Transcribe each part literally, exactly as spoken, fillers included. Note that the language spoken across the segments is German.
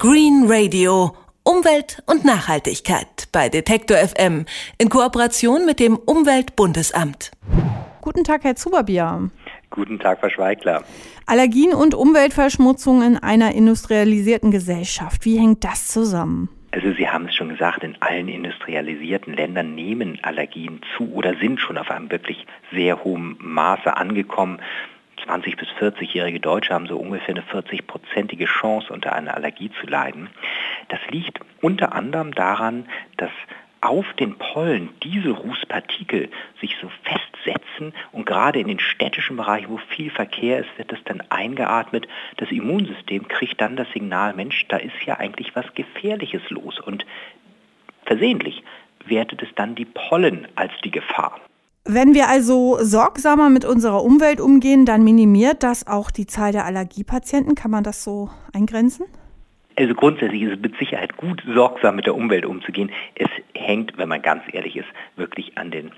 Green Radio. Umwelt und Nachhaltigkeit bei Detektor F M in Kooperation mit dem Umweltbundesamt. Guten Tag, Herr Zuberbier. Guten Tag, Frau Schweigler. Allergien und Umweltverschmutzung in einer industrialisierten Gesellschaft. Wie hängt das zusammen? Also Sie haben es schon gesagt, in allen industrialisierten Ländern nehmen Allergien zu oder sind schon auf einem wirklich sehr hohen Maße angekommen. zwanzig- bis vierzigjährige Deutsche haben so ungefähr eine vierzig-prozentige Chance, unter einer Allergie zu leiden. Das liegt unter anderem daran, dass auf den Pollen Dieselrußpartikel sich so festsetzen und gerade in den städtischen Bereichen, wo viel Verkehr ist, wird es dann eingeatmet. Das Immunsystem kriegt dann das Signal, Mensch, da ist ja eigentlich was Gefährliches los, und versehentlich wertet es dann die Pollen als die Gefahr. Wenn wir also sorgsamer mit unserer Umwelt umgehen, dann minimiert das auch die Zahl der Allergiepatienten. Kann man das so eingrenzen? Also grundsätzlich ist es mit Sicherheit gut, sorgsam mit der Umwelt umzugehen. Es hängt, wenn man ganz ehrlich ist, wirklich an den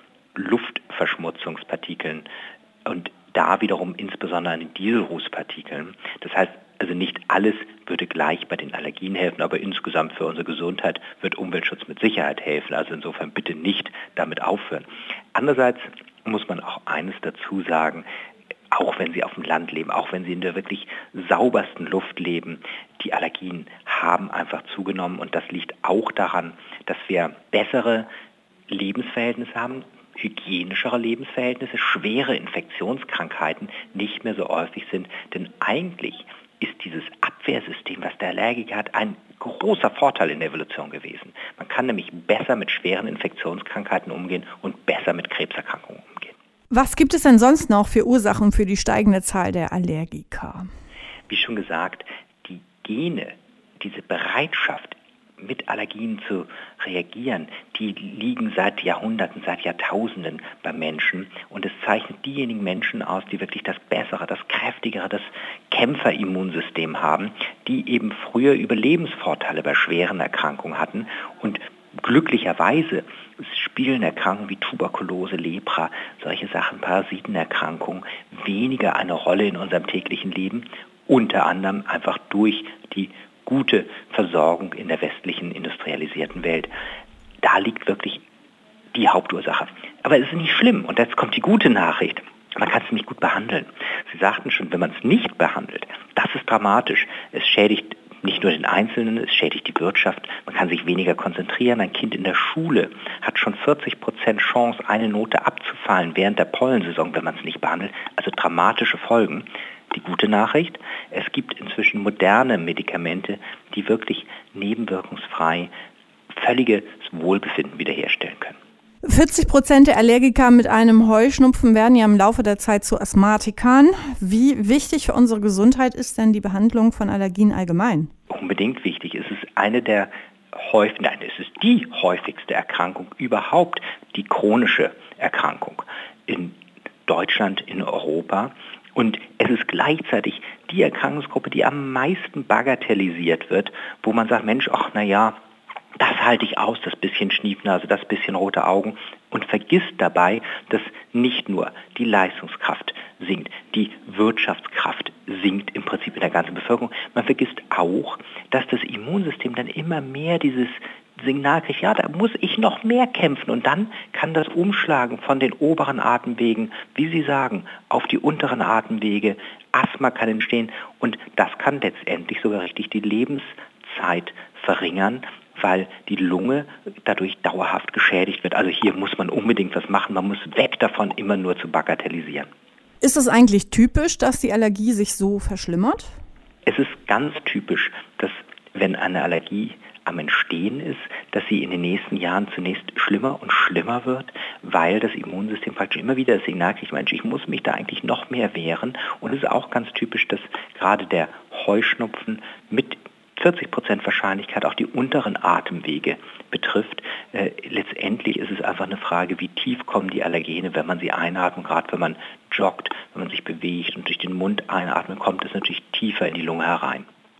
Luftverschmutzungspartikeln und da wiederum insbesondere an den Dieselrußpartikeln. Das heißt, also nicht alles würde gleich bei den Allergien helfen, aber insgesamt für unsere Gesundheit wird Umweltschutz mit Sicherheit helfen. Also insofern bitte nicht damit aufhören. Andererseits muss man auch eines dazu sagen, auch wenn Sie auf dem Land leben, auch wenn Sie in der wirklich saubersten Luft leben, die Allergien haben einfach zugenommen, und das liegt auch daran, dass wir bessere Lebensverhältnisse haben, hygienischere Lebensverhältnisse, schwere Infektionskrankheiten nicht mehr so häufig sind, denn eigentlich ist dieses Abwehrsystem, was der Allergiker hat, ein großer Vorteil in der Evolution gewesen. Man kann nämlich besser mit schweren Infektionskrankheiten umgehen und besser mit Krebserkrankungen umgehen. Was gibt es denn sonst noch für Ursachen für die steigende Zahl der Allergiker? Wie schon gesagt, die Gene, diese Bereitschaft, mit Allergien zu reagieren, die liegen seit Jahrhunderten, seit Jahrtausenden beim Menschen, und es zeichnet diejenigen Menschen aus, die wirklich das bessere, das kräftigere, das Kämpferimmunsystem haben, die eben früher Überlebensvorteile bei schweren Erkrankungen hatten, und glücklicherweise spielen Erkrankungen wie Tuberkulose, Lepra, solche Sachen, Parasitenerkrankungen weniger eine Rolle in unserem täglichen Leben, unter anderem einfach durch die gute Versorgung in der westlichen industrialisierten Welt. Da liegt wirklich die Hauptursache. Aber es ist nicht schlimm, und jetzt kommt die gute Nachricht. Man kann es nämlich gut behandeln. Sie sagten schon, wenn man es nicht behandelt, das ist dramatisch. Es schädigt nicht nur den Einzelnen, es schädigt die Wirtschaft. Man kann sich weniger konzentrieren. Ein Kind in der Schule hat schon vierzig Prozent Chance, eine Note abzufallen während der Pollensaison, wenn man es nicht behandelt. Also dramatische Folgen. Die gute Nachricht, es gibt inzwischen moderne Medikamente, die wirklich nebenwirkungsfrei völliges Wohlbefinden wiederherstellen können. vierzig Prozent der Allergiker mit einem Heuschnupfen werden ja im Laufe der Zeit zu Asthmatikern. Wie wichtig für unsere Gesundheit ist denn die Behandlung von Allergien allgemein? Unbedingt wichtig. Es ist eine der häufigsten, nein, es ist die häufigste Erkrankung überhaupt, die chronische Erkrankung in Deutschland, in Europa. Und es ist gleichzeitig die Erkrankungsgruppe, die am meisten bagatellisiert wird, wo man sagt, Mensch, ach na ja, das halte ich aus, das bisschen Schniefnase, das bisschen rote Augen, und vergisst dabei, dass nicht nur die Leistungskraft sinkt, die Wirtschaftskraft sinkt im Prinzip in der ganzen Bevölkerung. Man vergisst auch, dass das Immunsystem dann immer mehr dieses Signal kriegt, ja, da muss ich noch mehr kämpfen, und dann kann das umschlagen von den oberen Atemwegen, wie Sie sagen, auf die unteren Atemwege. Asthma kann entstehen, und das kann letztendlich sogar richtig die Lebenszeit verringern, weil die Lunge dadurch dauerhaft geschädigt wird. Also hier muss man unbedingt was machen. Man muss weg davon, immer nur zu bagatellisieren. Ist es eigentlich typisch, dass die Allergie sich so verschlimmert? Es ist ganz typisch, dass wenn eine Allergie am Entstehen ist, dass sie in den nächsten Jahren zunächst schlimmer und schlimmer wird, weil das Immunsystem praktisch immer wieder das Signal kriegt, Mensch, ich muss mich da eigentlich noch mehr wehren. Und es ist auch ganz typisch, dass gerade der Heuschnupfen mit vierzig Prozent Wahrscheinlichkeit auch die unteren Atemwege betrifft. Äh, letztendlich ist es einfach eine Frage, wie tief kommen die Allergene, wenn man sie einatmet. Gerade wenn man joggt, wenn man sich bewegt und durch den Mund einatmet, kommt es natürlich tiefer in die Lunge herein.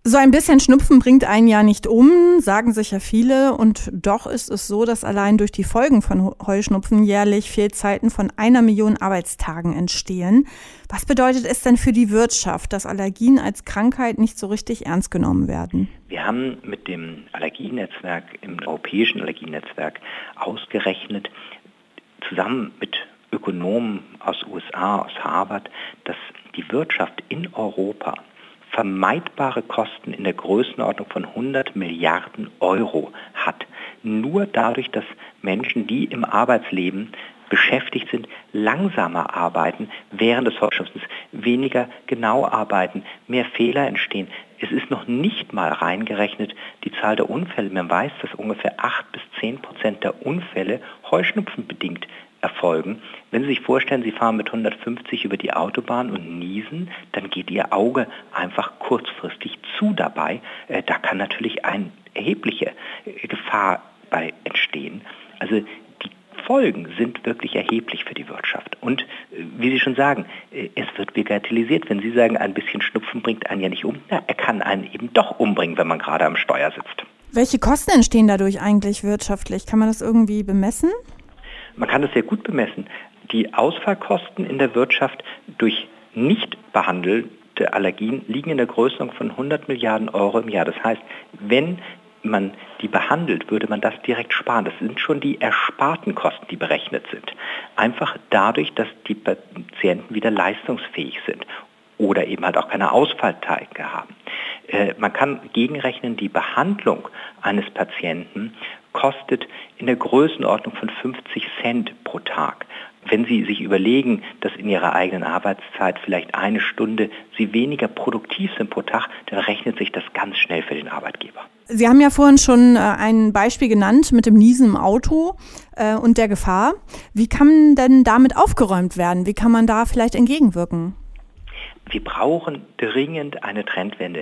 So ein bisschen Schnupfen bringt einen ja nicht um, sagen sicher viele. Und doch ist es so, dass allein durch die Folgen von Heuschnupfen jährlich Fehlzeiten von einer Million Arbeitstagen entstehen. Was bedeutet es denn für die Wirtschaft, dass Allergien als Krankheit nicht so richtig ernst genommen werden? Wir haben mit dem Allergienetzwerk, im europäischen Allergienetzwerk ausgerechnet, zusammen mit Ökonomen aus U S A, aus Harvard, dass die Wirtschaft in Europa vermeidbare Kosten in der Größenordnung von hundert Milliarden Euro hat. Nur dadurch, dass Menschen, die im Arbeitsleben beschäftigt sind, langsamer arbeiten, während des Heuschnupfens weniger genau arbeiten, mehr Fehler entstehen. Es ist noch nicht mal reingerechnet die Zahl der Unfälle. Man weiß, dass ungefähr acht bis zehn Prozent der Unfälle heuschnupfenbedingt erfolgen. Wenn Sie sich vorstellen, Sie fahren mit hundertfünfzig über die Autobahn und niesen, dann geht Ihr Auge einfach kurzfristig zu dabei. Äh, da kann natürlich eine erhebliche äh, Gefahr bei entstehen. Also die Folgen sind wirklich erheblich für die Wirtschaft. Und äh, wie Sie schon sagen, äh, es wird bagatellisiert. Wenn Sie sagen, ein bisschen Schnupfen bringt einen ja nicht um, na, er kann einen eben doch umbringen, wenn man gerade am Steuer sitzt. Welche Kosten entstehen dadurch eigentlich wirtschaftlich? Kann man das irgendwie bemessen? Man kann das sehr gut bemessen. Die Ausfallkosten in der Wirtschaft durch nicht behandelte Allergien liegen in der Größenordnung von hundert Milliarden Euro im Jahr. Das heißt, wenn man die behandelt, würde man das direkt sparen. Das sind schon die ersparten Kosten, die berechnet sind. Einfach dadurch, dass die Patienten wieder leistungsfähig sind oder eben halt auch keine Ausfallteile haben. Äh, man kann gegenrechnen, die Behandlung eines Patienten kostet in der Größenordnung von fünfzig Cent pro Tag. Wenn Sie sich überlegen, dass in Ihrer eigenen Arbeitszeit vielleicht eine Stunde Sie weniger produktiv sind pro Tag, dann rechnet sich das ganz schnell für den Arbeitgeber. Sie haben ja vorhin schon ein Beispiel genannt mit dem Niesen im Auto und der Gefahr. Wie kann denn damit aufgeräumt werden? Wie kann man da vielleicht entgegenwirken? Wir brauchen dringend eine Trendwende.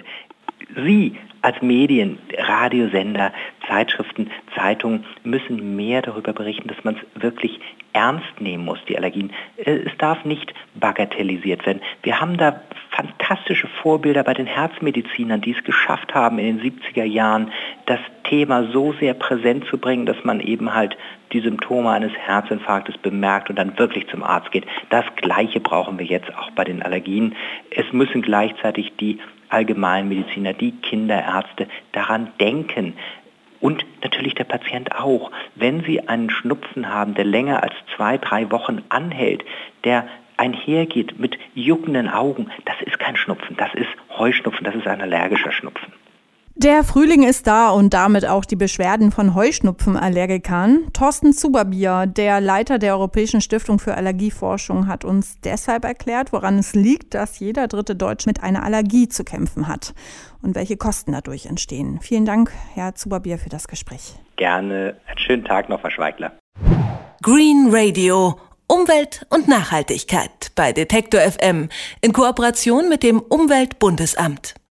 Sie als Medien, Radiosender, Zeitschriften, Zeitungen müssen mehr darüber berichten, dass man es wirklich ernst nehmen muss, die Allergien. Es darf nicht bagatellisiert werden. Wir haben da fantastische Vorbilder bei den Herzmedizinern, die es geschafft haben, in den siebziger Jahren das Thema so sehr präsent zu bringen, dass man eben halt die Symptome eines Herzinfarktes bemerkt und dann wirklich zum Arzt geht. Das Gleiche brauchen wir jetzt auch bei den Allergien. Es müssen gleichzeitig die Allgemeinmediziner, die Kinderärzte daran denken. Und natürlich der Patient auch. Wenn Sie einen Schnupfen haben, der länger als zwei, drei Wochen anhält, der einhergeht mit juckenden Augen, das ist kein Schnupfen, das ist Heuschnupfen, das ist ein allergischer Schnupfen. Der Frühling ist da und damit auch die Beschwerden von Heuschnupfenallergikern. Thorsten Zuberbier, der Leiter der Europäischen Stiftung für Allergieforschung, hat uns deshalb erklärt, woran es liegt, dass jeder dritte Deutsche mit einer Allergie zu kämpfen hat und welche Kosten dadurch entstehen. Vielen Dank, Herr Zuberbier, für das Gespräch. Gerne. Einen schönen Tag noch, Frau Schweigler. Green Radio. Umwelt und Nachhaltigkeit bei Detektor F M in Kooperation mit dem Umweltbundesamt.